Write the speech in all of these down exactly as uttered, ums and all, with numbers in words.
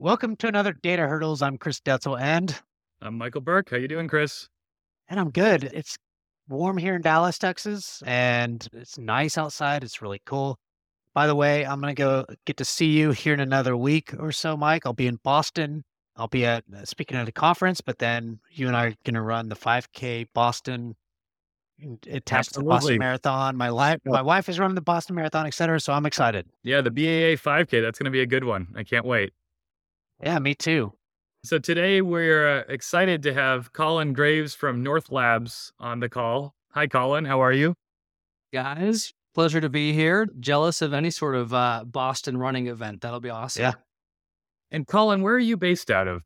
Welcome to another Data Hurdles. I'm Chris Detzel, and I'm Michael Burke. How you doing, Chris? and I'm good. It's warm here in Dallas, Texas, and it's nice outside. It's really cool. By the way, I'm gonna go get to see you here in another week or so, Mike. I'll be in Boston. I'll be at uh, speaking at a conference, but then you and I are gonna run the five K Boston in- attached to the Boston Absolutely. Marathon. My life, Oh, my wife is running the Boston Marathon, et cetera. So I'm excited. yeah, the B A A five K, that's going to be a good one. I can't wait. Yeah, me too. So today we're uh, excited to have Colin Graves from North Labs on the call. Hi, Colin. How are you? Guys, pleasure to be here. Jealous of any sort of uh, Boston running event. That'll be awesome. Yeah. And Colin, where are you based out of?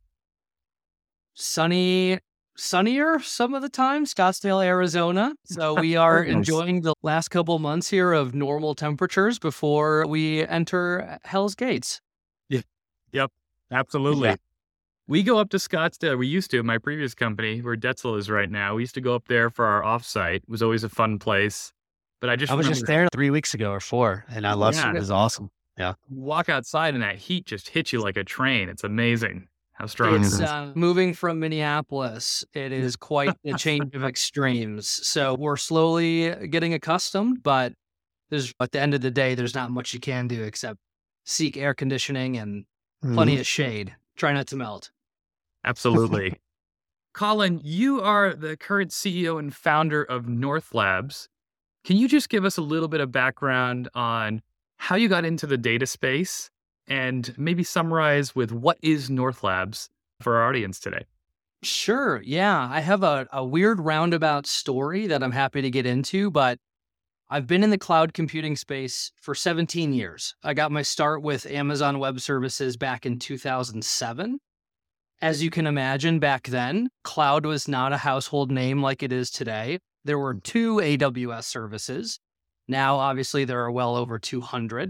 Sunny, sunnier some of the time, Scottsdale, Arizona. So we are Very nice. enjoying the last couple months here of normal temperatures before we enter Hell's Gates. Yep, absolutely. Yeah. We go up to Scottsdale. We used to, my previous company, where Detzel is right now. We used to go up there for our offsite. It was always a fun place. But I just I was remember just there three weeks ago or four, and I loved Yeah. it. It was awesome. Yeah. walk outside and that heat just hits you like a train. It's amazing how strong it It's is. uh, moving from Minneapolis. It is quite a change of extremes. So we're slowly getting accustomed, but there's at the end of the day, there's not much you can do except seek air conditioning and plenty Mhm. of shade. Try not to melt. Absolutely. Colin, you are the current C E O and founder of North Labs. Can you just give us a little bit of background on how you got into the data space and maybe summarize with what is North Labs for our audience today? Sure. Yeah. I have a, a weird roundabout story that I'm happy to get into, but I've been in the cloud computing space for seventeen years. I got my start with Amazon Web Services back in two thousand seven. As you can imagine, back then, cloud was not a household name like it is today. There were two A W S services. Now, obviously, there are well over two hundred.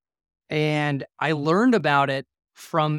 And I learned about it from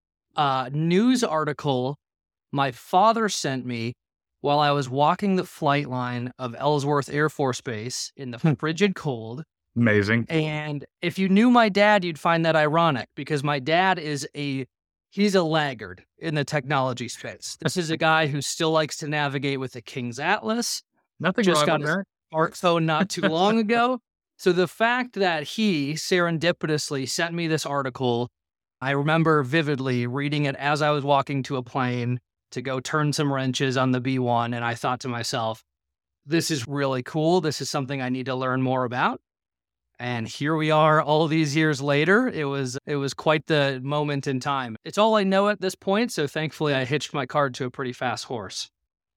a news article my father sent me while I was walking the flight line of Ellsworth Air Force Base in the frigid cold. Amazing. And if you knew my dad, you'd find that ironic because my dad is a he's a laggard in the technology space. This is a guy who still likes to navigate with the King's Atlas. Nothing Just wrong got with his that. smartphone not too long ago. So the fact that he serendipitously sent me this article, I remember vividly reading it as I was walking to a plane to go turn some wrenches on the B one. And I thought to myself, this is really cool. This is something I need to learn more about. And here we are all these years later. It was it was quite the moment in time. It's all I know at this point. So thankfully I hitched my card to a pretty fast horse.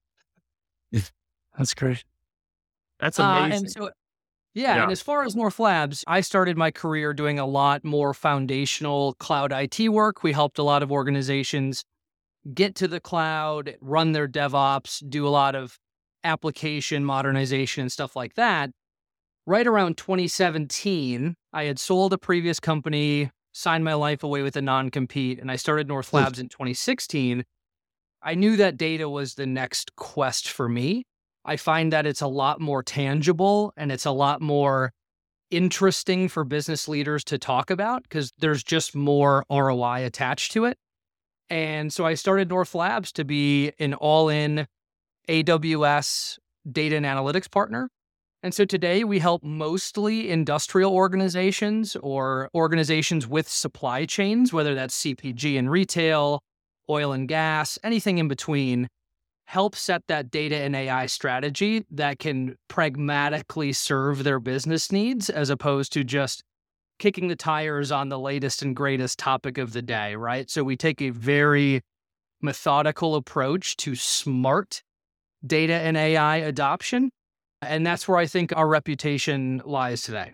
That's great. That's Uh, amazing. and so Yeah, Yeah. and as far as North Labs, I started my career doing a lot more foundational cloud I T work. We helped a lot of organizations get to the cloud, run their DevOps, do a lot of application modernization and stuff like that. Right around twenty seventeen, I had sold a previous company, signed my life away with a non-compete, and I started North Oof. Labs in twenty sixteen. I knew that data was the next quest for me. I find that it's a lot more tangible and it's a lot more interesting for business leaders to talk about because there's just more R O I attached to it. And so I started North Labs to be an all-in A W S data and analytics partner. And so today we help mostly industrial organizations or organizations with supply chains, whether that's C P G and retail, oil and gas, anything in between, help set that data and A I strategy that can pragmatically serve their business needs as opposed to just kicking the tires on the latest and greatest topic of the day, right? So we take a very methodical approach to smart data and A I adoption. And that's where I think our reputation lies today.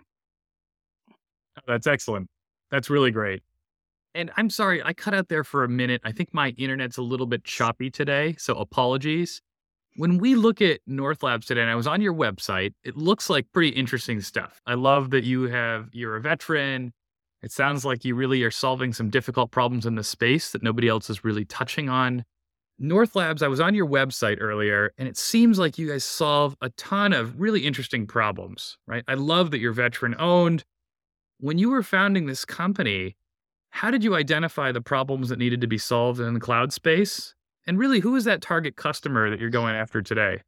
That's excellent. That's really great. And I'm sorry, I cut out there for a minute. I think my internet's a little bit choppy today, so apologies. When we look at North Labs today, and I was on your website, it looks like pretty interesting stuff. I love that you have, you're a veteran. It sounds like you really are solving some difficult problems in the space that nobody else is really touching on. North Labs, I was on your website earlier, and it seems like you guys solve a ton of really interesting problems, right? I love that you're veteran owned. When you were founding this company, how did you identify the problems that needed to be solved in the cloud space? And really, who is that target customer that you're going after today?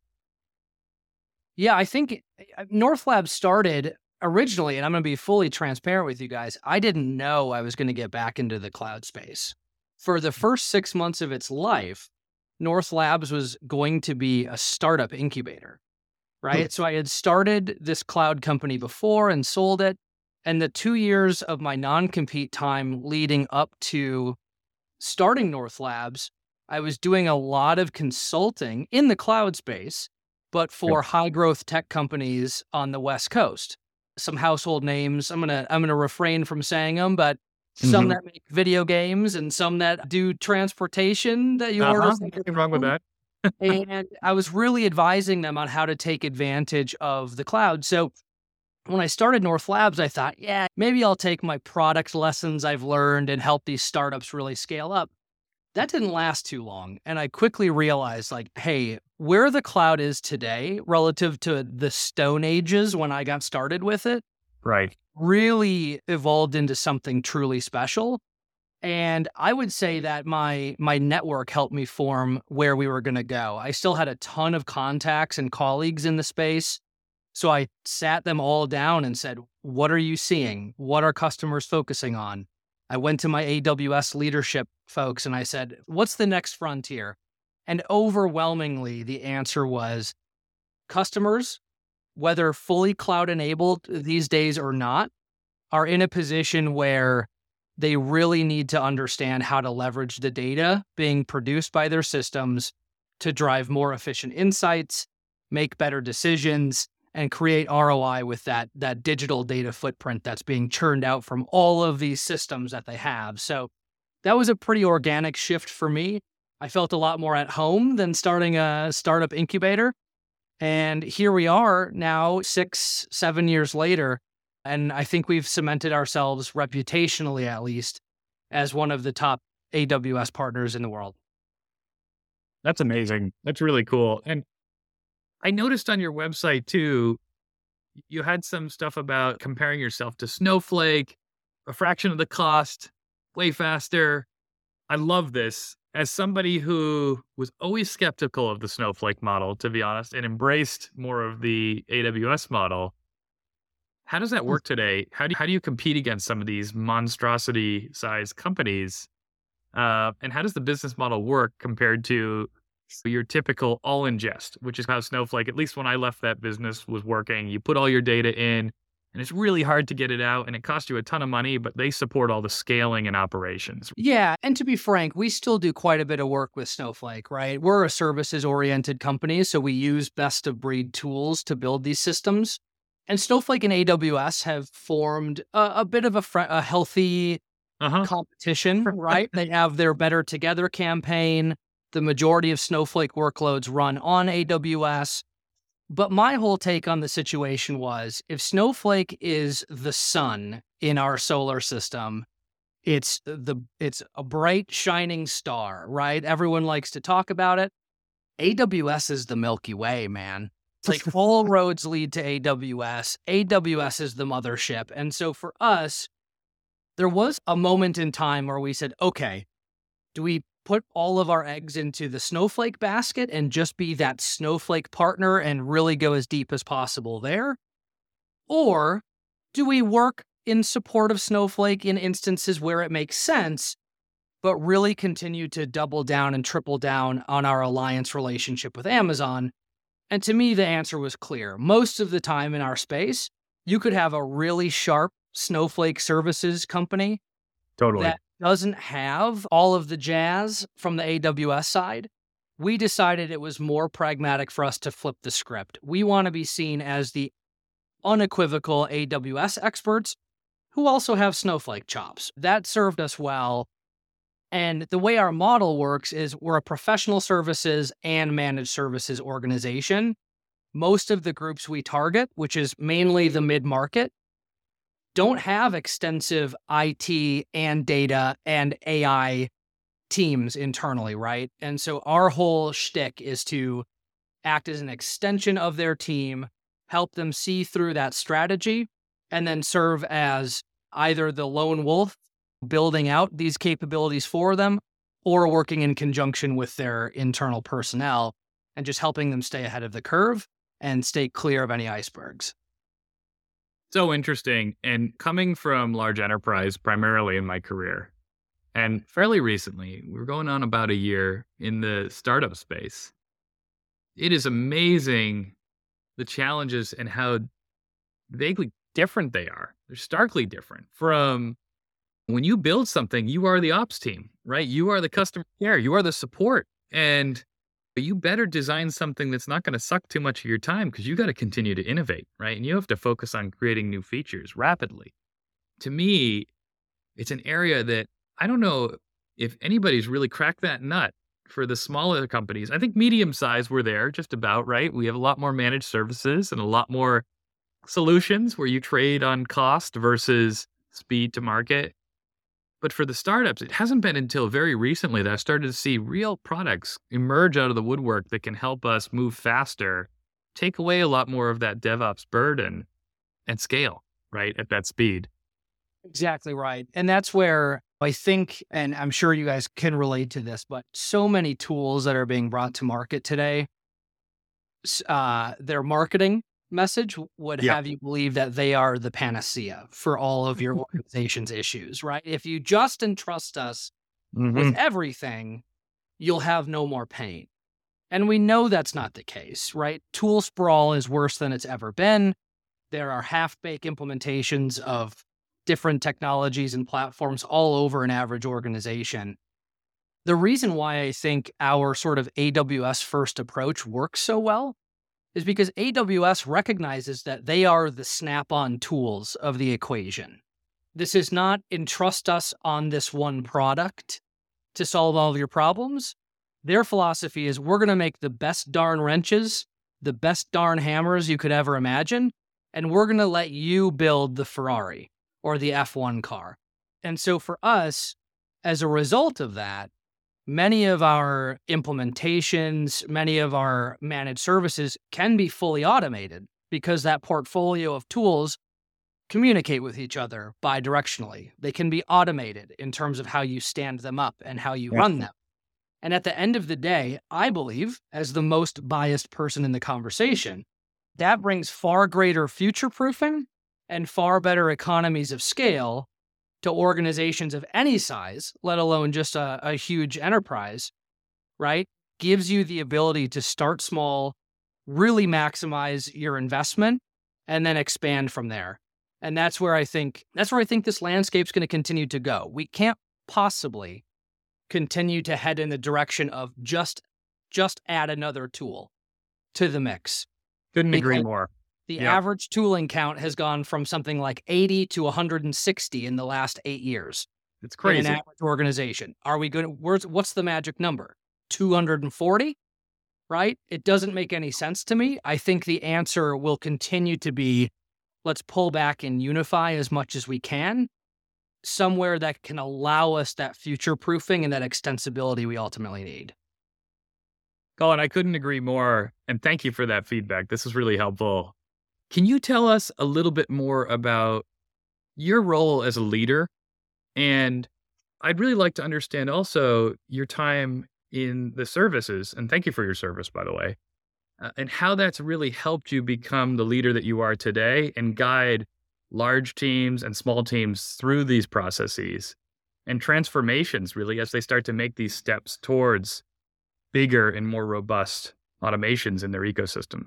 Yeah, I think uh, North Labs started originally, and I'm going to be fully transparent with you guys. I didn't know I was going to get back into the cloud space. For the first six months of its life, North Labs was going to be a startup incubator, right? So I had started this cloud company before and sold it. And the two years of my non-compete time leading up to starting North Labs, I was doing a lot of consulting in the cloud space, but for Yep. high growth tech companies on the West Coast. Some household names. I'm gonna I'm gonna refrain from saying them, but some Mhm. that make video games and some that do transportation that you order. Uh-huh. from your Nothing wrong with phone. that. And I was really advising them on how to take advantage of the cloud. So when I started North Labs, I thought, yeah, maybe I'll take my product lessons I've learned and help these startups really scale up. That didn't last too long. And I quickly realized, like, hey, where the cloud is today relative to the Stone Ages when I got started with it Right. really evolved into something truly special. And I would say that my my network helped me form where we were going to go. I still had a ton of contacts and colleagues in the space. So I sat them all down and said, what are you seeing? What are customers focusing on? I went to my A W S leadership folks and I said, what's the next frontier? And overwhelmingly, the answer was customers, whether fully cloud enabled these days or not, are in a position where they really need to understand how to leverage the data being produced by their systems to drive more efficient insights, make better decisions, and create R O I with that, that digital data footprint that's being churned out from all of these systems that they have. So that was a pretty organic shift for me. I felt a lot more at home than starting a startup incubator. And here we are now, six, seven years later. And I think we've cemented ourselves reputationally, at least, as one of the top A W S partners in the world. That's amazing. That's really cool. And I noticed on your website too, you had some stuff about comparing yourself to Snowflake, a fraction of the cost, way faster. I love this. As somebody who was always skeptical of the Snowflake model, to be honest, and embraced more of the A W S model, how does that work today? How do you, how do you compete against some of these monstrosity sized companies? Uh, and how does the business model work compared to your typical all ingest, which is how Snowflake, at least when I left that business, was working? You put all your data in, and it's really hard to get it out, and it costs you a ton of money, but they support all the scaling and operations. Yeah. And to be frank, we still do quite a bit of work with Snowflake, right? We're a services oriented company, so we use best of breed tools to build these systems. And Snowflake and A W S have formed a, a bit of a, fr- a healthy Uh-huh. competition, right? They have their Better Together campaign. The majority of Snowflake workloads run on A W S. But my whole take on the situation was if Snowflake is the sun in our solar system, it's the it's a bright shining star, right? Everyone likes to talk about it. A W S is the Milky Way, man. It's like all roads lead to A W S. A W S is the mothership. And so for us, there was a moment in time where we said, okay, do we put all of our eggs into the Snowflake basket and just be that Snowflake partner and really go as deep as possible there? Or do we work in support of Snowflake in instances where it makes sense, but really continue to double down and triple down on our alliance relationship with Amazon? And to me, the answer was clear. Most of the time in our space, you could have a really sharp Snowflake services company Totally. that doesn't have all of the jazz from the A W S side. We decided it was more pragmatic for us to flip the script. We want to be seen as the unequivocal A W S experts who also have Snowflake chops. That served us well. And the way our model works is we're a professional services and managed services organization. Most of the groups we target, which is mainly the mid-market, don't have extensive I T and data and A I teams internally, right? And so our whole shtick is to act as an extension of their team, help them see through that strategy, and then serve as either the lone wolf building out these capabilities for them or working in conjunction with their internal personnel and just helping them stay ahead of the curve and stay clear of any icebergs. So interesting. And coming from large enterprise primarily in my career, and fairly recently, we're going on about a year in the startup space. It is amazing the challenges and how vaguely different they are. They're starkly different from when you build something, you are the ops team, right? You are the customer care, you are the support. And you better design something that's not going to suck too much of your time because you got to continue to innovate, right? And you have to focus on creating new features rapidly. To me, it's an area that I don't know if anybody's really cracked that nut for the smaller companies. I think medium size we're there just about, right? We have a lot more managed services and a lot more solutions where you trade on cost versus speed to market. But for the startups, it hasn't been until very recently that I started to see real products emerge out of the woodwork that can help us move faster, take away a lot more of that DevOps burden, and scale, right, at that speed. Exactly right. And that's where I think, and I'm sure you guys can relate to this, but so many tools that are being brought to market today, uh, their marketing message would Yeah. have you believe that they are the panacea for all of your organization's issues, right? If you just entrust us Mhm. with everything, you'll have no more pain. And we know that's not the case, right? Tool sprawl is worse than it's ever been. There are half-baked implementations of different technologies and platforms all over an average organization. The reason why I think our sort of A W S first approach works so well is because A W S recognizes that they are the snap-on tools of the equation. This is not entrust us on this one product to solve all of your problems. Their philosophy is we're going to make the best darn wrenches, the best darn hammers you could ever imagine, and we're going to let you build the Ferrari or the F one car. And so for us, as a result of that, many of our implementations, many of our managed services can be fully automated because that portfolio of tools communicate with each other bidirectionally. They can be automated in terms of how you stand them up and how you Yeah. run them. And at the end of the day, I believe, as the most biased person in the conversation, that brings far greater future-proofing and far better economies of scale to organizations of any size, let alone just a, a huge enterprise, right? Gives you the ability to start small, really maximize your investment, and then expand from there. And that's where I think that's where I think this landscape's going to continue to go. We can't possibly continue to head in the direction of just just add another tool to the mix. Couldn't agree Because more. The Yeah. average tooling count has gone from something like eighty to one hundred sixty in the last eight years It's in crazy. an average organization. Are we going to, where's, what's the magic number? two hundred forty? Right? It doesn't make any sense to me. I think the answer will continue to be, let's pull back and unify as much as we can, somewhere that can allow us that future proofing and that extensibility we ultimately need. Colin, I couldn't agree more. And thank you for that feedback. This is really helpful. Can you tell us a little bit more about your role as a leader? And I'd really like to understand also your time in the services. And thank you for your service, by the way, uh, and how that's really helped you become the leader that you are today and guide large teams and small teams through these processes and transformations, really, as they start to make these steps towards bigger and more robust automations in their ecosystem.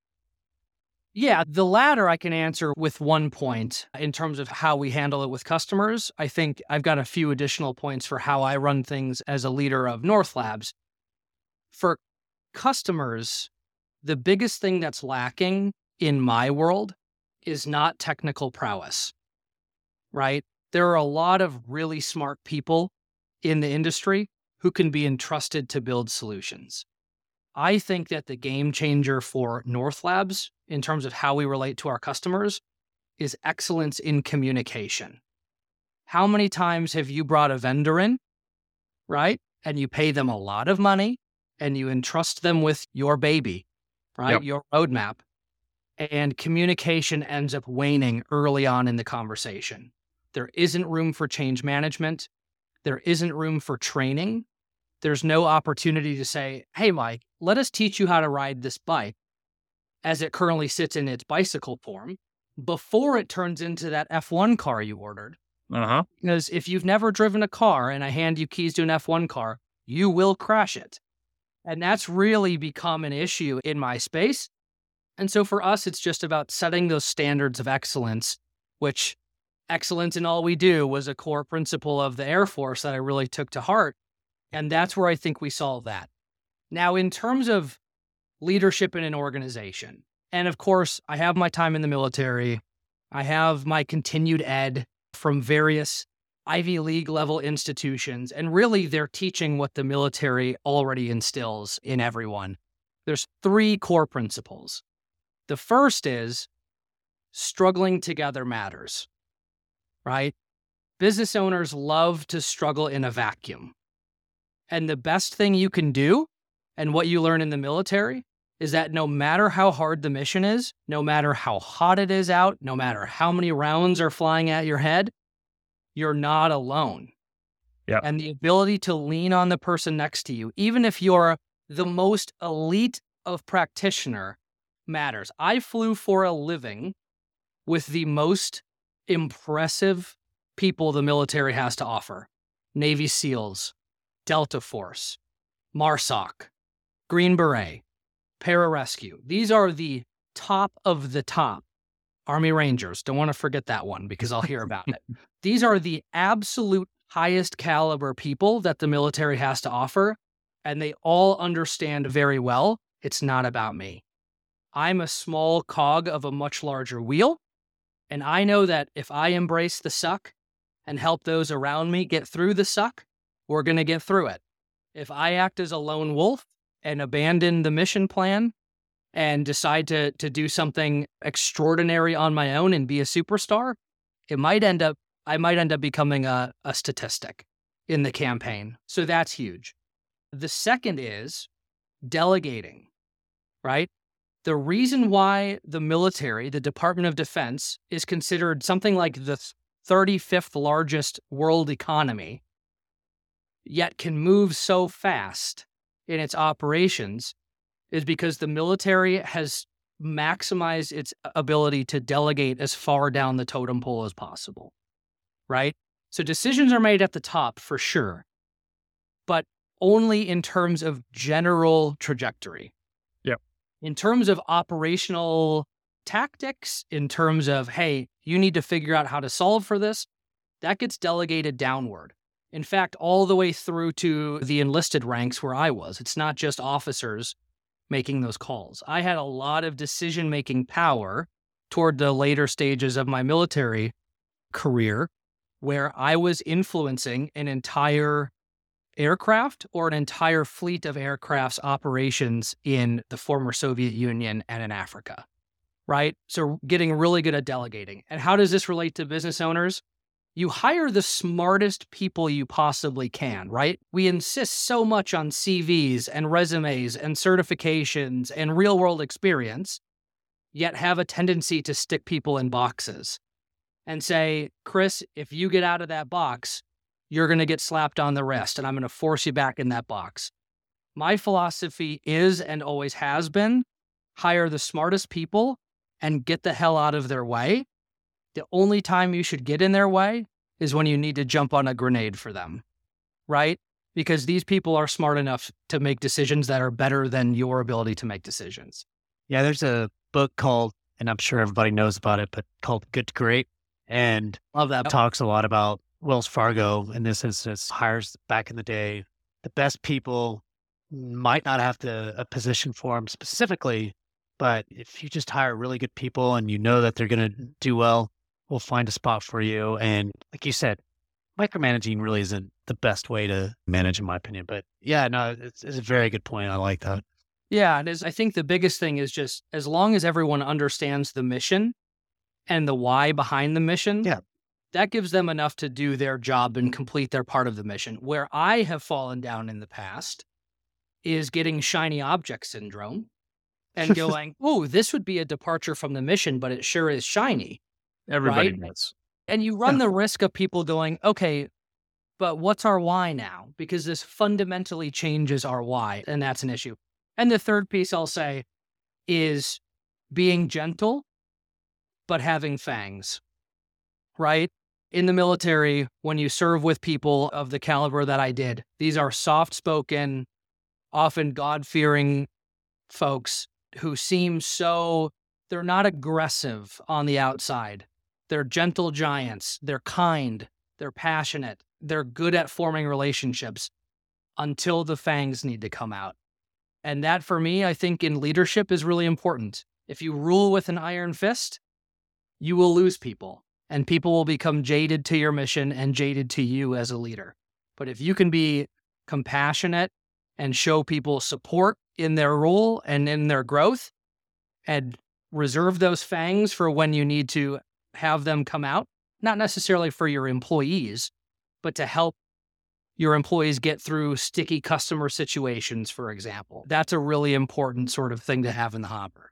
Yeah, the latter I can answer with one point in terms of how we handle it with customers. I think I've got a few additional points for how I run things as a leader of North Labs. For customers, the biggest thing that's lacking in my world is not technical prowess, right? There are a lot of really smart people in the industry who can be entrusted to build solutions. I think that the game changer for North Labs in terms of how we relate to our customers is excellence in communication. How many times have you brought a vendor in, right? And you pay them a lot of money and you entrust them with your baby, right? Yep. Your roadmap. And communication ends up waning early on in the conversation. There isn't room for change management. There isn't room for training. There's no opportunity to say, hey, Mike, let us teach you how to ride this bike as it currently sits in its bicycle form before it turns into that F one car you ordered. Uh-huh. Because if you've never driven a car and I hand you keys to an F one car, you will crash it. And that's really become an issue in my space. And so for us, it's just about setting those standards of excellence, which excellence in all we do was a core principle of the Air Force that I really took to heart. And that's where I think we solve that. Now, in terms of leadership in an organization, and of course, I have my time in the military. I have my continued ed from various Ivy League level institutions, and really they're teaching what the military already instills in everyone. There's three core principles. The first is struggling together matters, right? Business owners love to struggle in a vacuum. And the best thing you can do, and what you learn in the military, is that no matter how hard the mission is, no matter how hot it is out, no matter how many rounds are flying at your head, you're not alone. Yeah. And the ability to lean on the person next to you, even if you're the most elite of practitioner, matters. I flew for a living with the most impressive people the military has to offer. Navy SEALs, Delta Force, MARSOC, Green Beret, Pararescue. These are the top of the top. Army Rangers, don't want to forget that one because I'll hear about it. These are the absolute highest caliber people that the military has to offer, and they all understand very well it's not about me. I'm a small cog of a much larger wheel, and I know that if I embrace the suck and help those around me get through the suck, we're going to get through it. If I act as a lone wolf and abandon the mission plan and decide to to do something extraordinary on my own and be a superstar, it might end up, I might end up becoming a, a statistic in the campaign. So that's huge. The second is delegating, right? The reason why the military, the Department of Defense, is considered something like the thirty-fifth largest world economy, yet can move so fast in its operations, is because the military has maximized its ability to delegate as far down the totem pole as possible, right? So decisions are made at the top for sure, but only in terms of general trajectory. Yep. In terms of operational tactics, in terms of, hey, you need to figure out how to solve for this, that gets delegated downward. In fact, all the way through to the enlisted ranks where I was. It's not just officers making those calls. I had a lot of decision-making power toward the later stages of my military career where I was influencing an entire aircraft or an entire fleet of aircraft's operations in the former Soviet Union and in Africa, right? So getting really good at delegating. And how does this relate to business owners? You hire the smartest people you possibly can, right? We insist so much on C Vs and resumes and certifications and real world experience, yet have a tendency to stick people in boxes and say, Chris, if you get out of that box, you're going to get slapped on the wrist and I'm going to force you back in that box. My philosophy is and always has been hire the smartest people and get the hell out of their way. The only time you should get in their way is when you need to jump on a grenade for them, right? Because these people are smart enough to make decisions that are better than your ability to make decisions. Yeah, there's a book called, and I'm sure everybody knows about it, but called Good to Great. And Love that. talks a lot about Wells Fargo in this instance, hires back in the day. The best people might not have the, a position for them specifically, but if you just hire really good people and you know that they're going to do well, we'll find a spot for you. And like you said, micromanaging really isn't the best way to manage, in my opinion. But yeah, no, it's, it's a very good point. I like that. Yeah, it is. I think the biggest thing is just as long as everyone understands the mission and the why behind the mission, yeah, that gives them enough to do their job and complete their part of the mission. Where I have fallen down in the past is getting shiny object syndrome and going, oh, this would be a departure from the mission, but it sure is shiny. Everybody Right? does. And you run the risk of people going, okay, but what's our why now? Because this fundamentally changes our why, and that's an issue. And the third piece I'll say is being gentle, but having fangs, right? In the military, when you serve with people of the caliber that I did, these are soft-spoken, often God-fearing folks who seem so, they're not aggressive on the outside. They're gentle giants. They're kind. They're passionate. They're good at forming relationships until the fangs need to come out. And that, for me, I think in leadership is really important. If you rule with an iron fist, you will lose people, and people will become jaded to your mission and jaded to you as a leader. But if you can be compassionate and show people support in their role and in their growth, and reserve those fangs for when you need to have them come out, not necessarily for your employees, but to help your employees get through sticky customer situations, for example. That's a really important sort of thing to have in the hopper.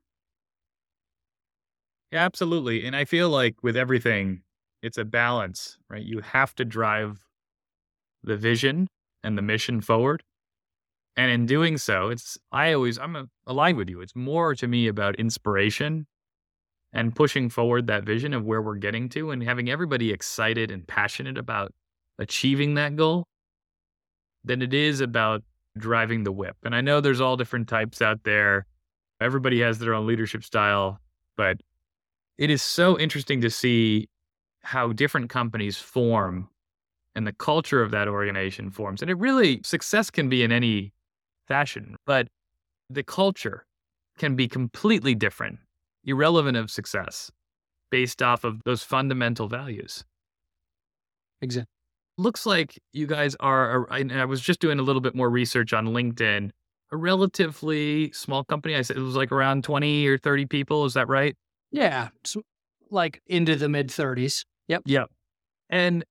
Yeah, absolutely. And I feel like with everything, it's a balance, right? You have to drive the vision and the mission forward. And in doing so, it's, I always, I'm a, aligned with you. It's more to me about inspiration and pushing forward that vision of where we're getting to and having everybody excited and passionate about achieving that goal than it is about driving the whip. And I know there's all different types out there. Everybody has their own leadership style, but it is so interesting to see how different companies form and the culture of that organization forms. And it really, success can be in any fashion, but the culture can be completely different, irrelevant of success, based off of those fundamental values. Exactly. Looks like you guys are, a- and I was just doing a little bit more research on LinkedIn, a relatively small company. I said it was like around twenty or thirty people. Is that right? Yeah, it's like into the mid thirties. Yep. Yep. And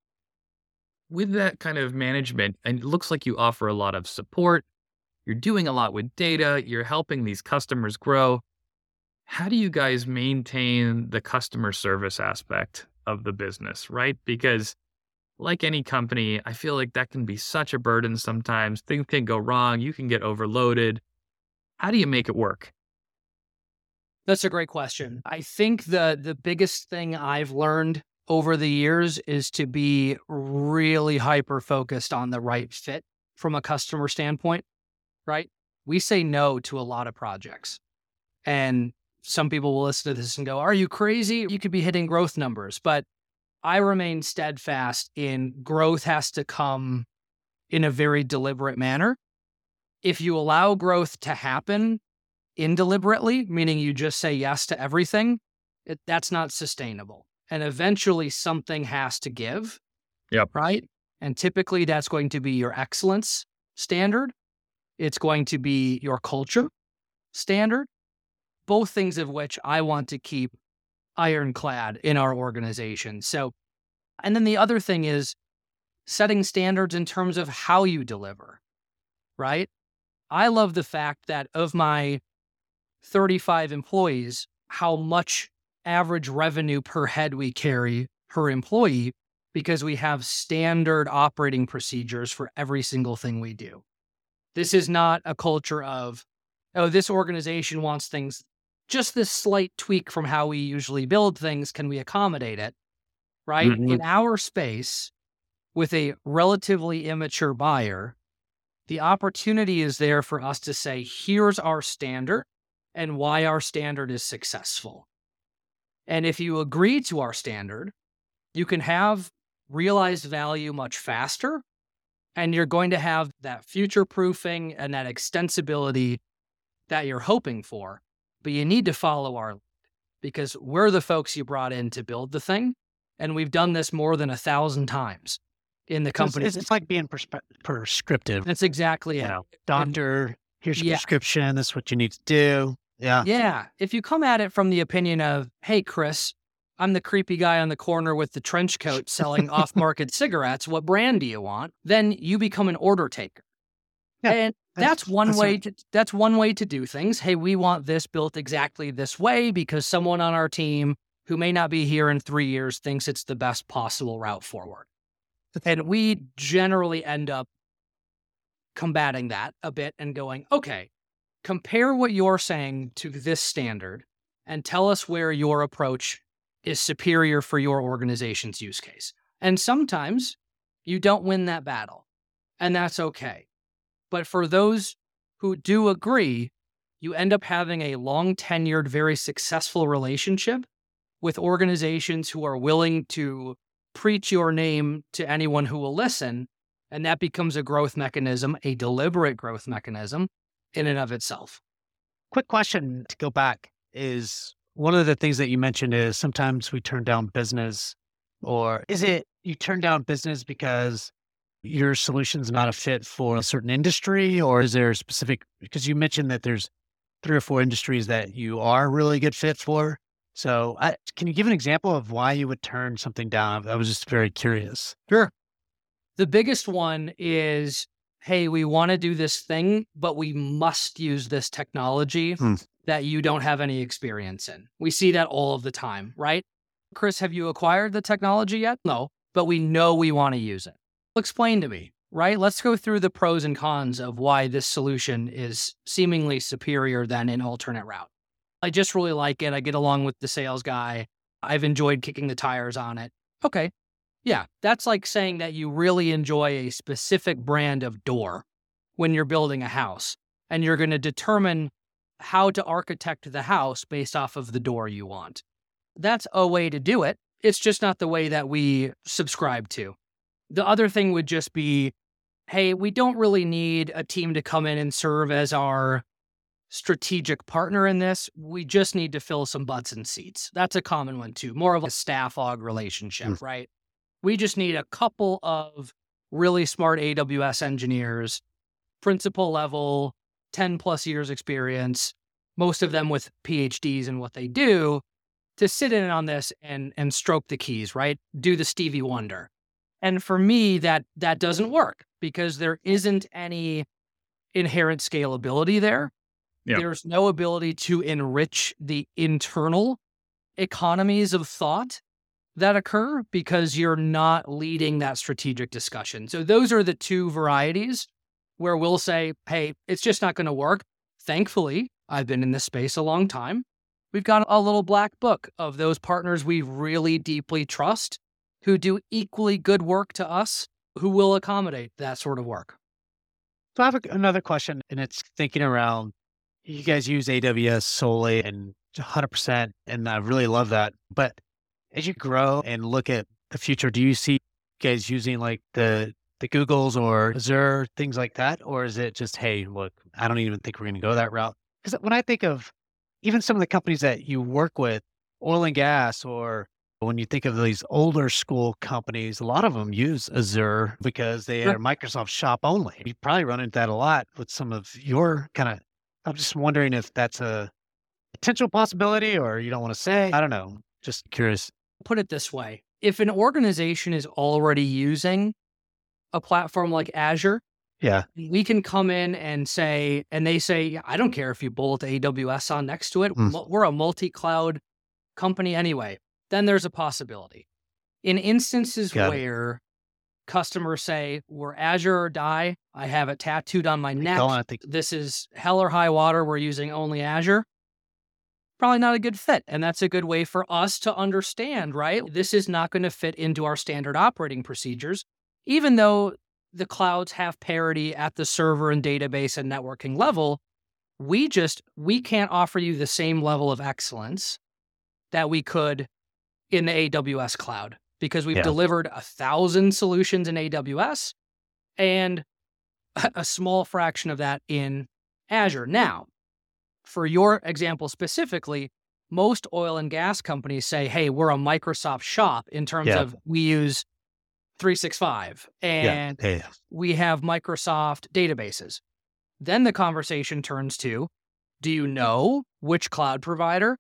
with that kind of management, and it looks like you offer a lot of support, you're doing a lot with data, you're helping these customers grow. How do you guys maintain the customer service aspect of the business, right? Because like any company, I feel like that can be such a burden sometimes. Things can go wrong. You can get overloaded. How do you make it work? That's a great question. I think the the biggest thing I've learned over the years is to be really hyper focused on the right fit from a customer standpoint, right? We say no to a lot of projects. And some people will listen to this and go, are you crazy? You could be hitting growth numbers. But I remain steadfast in growth has to come in a very deliberate manner. If you allow growth to happen indeliberately, meaning you just say yes to everything, it, that's not sustainable. And eventually something has to give. Yep. Right? And typically that's going to be your excellence standard. It's going to be your culture standard, both things of which I want to keep ironclad in our organization. So, and then the other thing is setting standards in terms of how you deliver, right? I love the fact that of my thirty-five employees, how much average revenue per head we carry per employee, because we have standard operating procedures for every single thing we do. This is not a culture of, oh, this organization wants things just this slight tweak from how we usually build things. Can we accommodate it? Right? Mhm. In our space, with a relatively immature buyer, the opportunity is there for us to say, here's our standard and why our standard is successful. And if you agree to our standard, you can have realized value much faster, and you're going to have that future proofing and that extensibility that you're hoping for. But you need to follow our lead because we're the folks you brought in to build the thing. And we've done this more than a thousand times in the It's, company. it's, it's like being perspe- prescriptive. That's exactly You it. know, doctor, here's your Yeah. prescription. This is what you need to do. Yeah. Yeah. If you come at it from the opinion of, hey, Chris, I'm the creepy guy on the corner with the trench coat selling off-market cigarettes. What brand do you want? Then you become an order taker. Yeah, And that's- that's one that's way it. to that's one way to do things. Hey, we want this built exactly this way because someone on our team who may not be here in three years thinks it's the best possible route forward. And we generally end up combating that a bit and going, okay, compare what you're saying to this standard and tell us where your approach is superior for your organization's use case. And sometimes you don't win that battle, and that's okay. But for those who do agree, you end up having a long tenured, very successful relationship with organizations who are willing to preach your name to anyone who will listen. And that becomes a growth mechanism, a deliberate growth mechanism in and of itself. Quick question to go back is one of the things that you mentioned is sometimes we turn down business, or is it you turn down business because your solution's not a fit for a certain industry, or is there a specific, because you mentioned that there's three or four industries that you are a really good fit for. So I, can you give an example of why you would turn something down? I was just very curious. Sure. The biggest one is, hey, we want to do this thing, but we must use this technology hmm. that you don't have any experience in. We see that all of the time, right? Chris, have you acquired the technology yet? No, but we know we want to use it. Explain to me, right? Let's go through the pros and cons of why this solution is seemingly superior than an alternate route. I just really like it. I get along with the sales guy. I've enjoyed kicking the tires on it. Okay. Yeah, that's like saying that you really enjoy a specific brand of door when you're building a house, and you're going to determine how to architect the house based off of the door you want. That's a way to do it. It's just not the way that we subscribe to. The other thing would just be, hey, we don't really need a team to come in and serve as our strategic partner in this. We just need to fill some butts and seats. That's a common one too, more of a staff aug relationship, mm. right? We just need a couple of really smart A W S engineers, principal level, ten plus years experience, most of them with P H Ds in what they do, to sit in on this and and stroke the keys, right? Do the Stevie Wonder. And for me, that that doesn't work because there isn't any inherent scalability there. Yep. There's no ability to enrich the internal economies of thought that occur because you're not leading that strategic discussion. So those are the two varieties where we'll say, hey, it's just not going to work. Thankfully, I've been in this space a long time. We've got a little black book of those partners we really deeply trust who do equally good work to us, who will accommodate that sort of work. So I have a, another question, and it's thinking around, you guys use A W S solely and one hundred percent, and I really love that. But as you grow and look at the future, do you see you guys using like the the Googles or Azure, things like that? Or is it just, hey, look, I don't even think we're going to go that route? Because when I think of even some of the companies that you work with, oil and gas, or when you think of these older school companies, a lot of them use Azure because they are Microsoft shop only. You probably run into that a lot with some of your kind of, I'm just wondering if that's a potential possibility or you don't want to say. I don't know. Just curious. Put it this way. If an organization is already using a platform like Azure, yeah, we can come in and say, and they say, I don't care if you bolt A W S on next to it. Mm. We're a multi-cloud company anyway. Then there's a possibility. In instances Got where it. customers say, we're Azure or die, I have it tattooed on my neck. On, think- this is hell or high water. We're using only Azure. Probably not a good fit. And that's a good way for us to understand, right? This is not going to fit into our standard operating procedures, even though the clouds have parity at the server and database and networking level. We just, we can't offer you the same level of excellence that we could in the A W S cloud because we've yeah. delivered a thousand solutions in A W S and a small fraction of that in Azure. Now, for your example specifically, most oil and gas companies say, hey, we're a Microsoft shop in terms yeah. of we use three sixty-five and yeah. Yeah. we have Microsoft databases. Then the conversation turns to, do you know which cloud provider,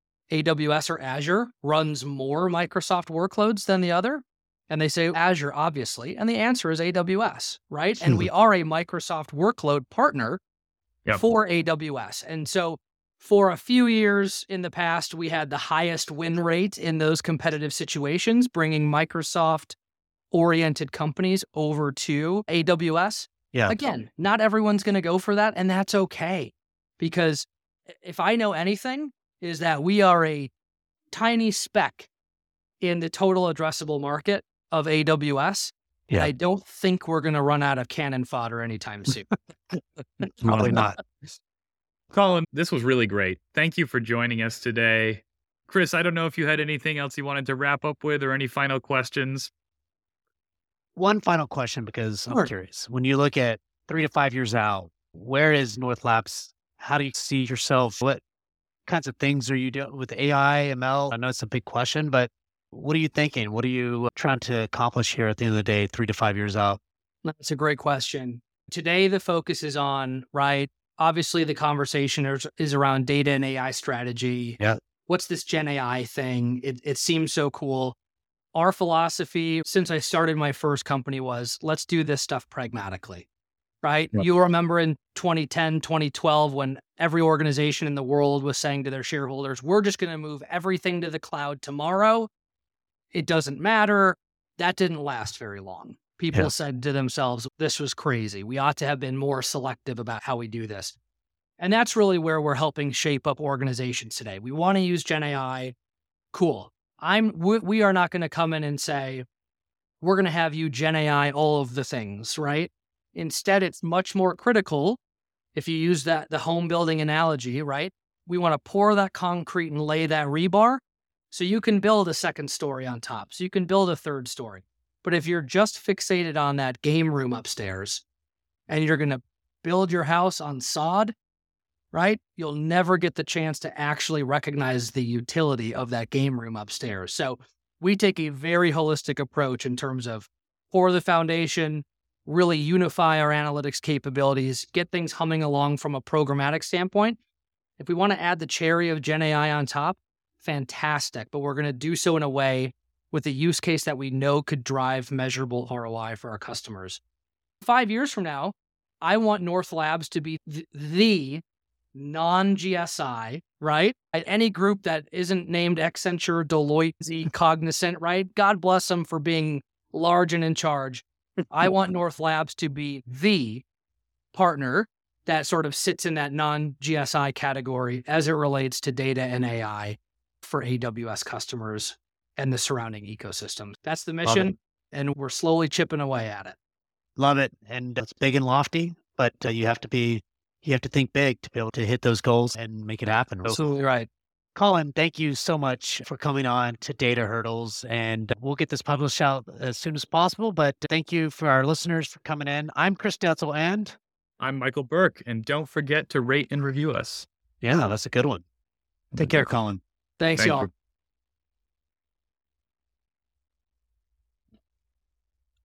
A W S or Azure, runs more Microsoft workloads than the other? And they say Azure, obviously. And the answer is A W S, right? And we are a Microsoft workload partner yep. for A W S. And so For a few years in the past, we had the highest win rate in those competitive situations, bringing Microsoft-oriented companies over to A W S. Yeah. Again, not everyone's going to go for that, and that's okay. Because if I know anything, is that we are a tiny speck in the total addressable market of A W S. Yeah. I don't think we're going to run out of cannon fodder anytime soon. Probably not. Colin, this was really great. Thank you for joining us today. Chris, I don't know if you had anything else you wanted to wrap up with or any final questions. One final question, because Sure. I'm curious. When you look at three to five years out, where is North Labs? How do you see yourself? What kinds of things are you doing with A I, M L? I know it's a big question, but what are you thinking? What are you trying to accomplish here at the end of the day, three to five years out? That's a great question. Today, the focus is on, right? Obviously, the conversation is, is around data and A I strategy. Yeah. What's this Gen A I thing? It, it seems so cool. Our philosophy since I started my first company was, let's do this stuff pragmatically, right? Yep. You remember in twenty ten, twenty twelve, when every organization in the world was saying to their shareholders, we're just going to move everything to the cloud tomorrow. It doesn't matter. That didn't last very long. People Yeah. said to themselves, this was crazy. We ought to have been more selective about how we do this. And that's really where we're helping shape up organizations today. We want to use Gen A I. Cool. I'm, we, we are not going to come in and say, we're going to have you Gen A I all of the things, right? Instead, it's much more critical. If you use that, the home building analogy, right? We want to pour that concrete and lay that rebar so you can build a second story on top. So you can build a third story. But if you're just fixated on that game room upstairs and you're going to build your house on sod, right? You'll never get the chance to actually recognize the utility of that game room upstairs. So we take a very holistic approach in terms of pour the foundation, really unify our analytics capabilities, get things humming along from a programmatic standpoint. If we want to add the cherry of Gen A I on top, fantastic. But we're going to do so in a way with a use case that we know could drive measurable R O I for our customers. Five years from now, I want North Labs to be th- the non-G S I, right? At any group that isn't named Accenture, Deloitte, Z, Cognizant, right? God bless them for being large and in charge. I want North Labs to be the partner that sort of sits in that non-G S I category as it relates to data and A I for A W S customers and the surrounding ecosystem. That's the mission, and we're slowly chipping away at it. Love it. And it's big and lofty, but uh, you have to be, you have to think big to be able to hit those goals and make it happen. So, Absolutely right. Colin, thank you so much for coming on to Data Hurdles, and we'll get this published out as soon as possible. But thank you for our listeners for coming in. I'm Chris Detzel, and I'm Michael Burke, and don't forget to rate and review us. yeah, that's a good one. Take care, Colin. Thanks, Thank y'all. you.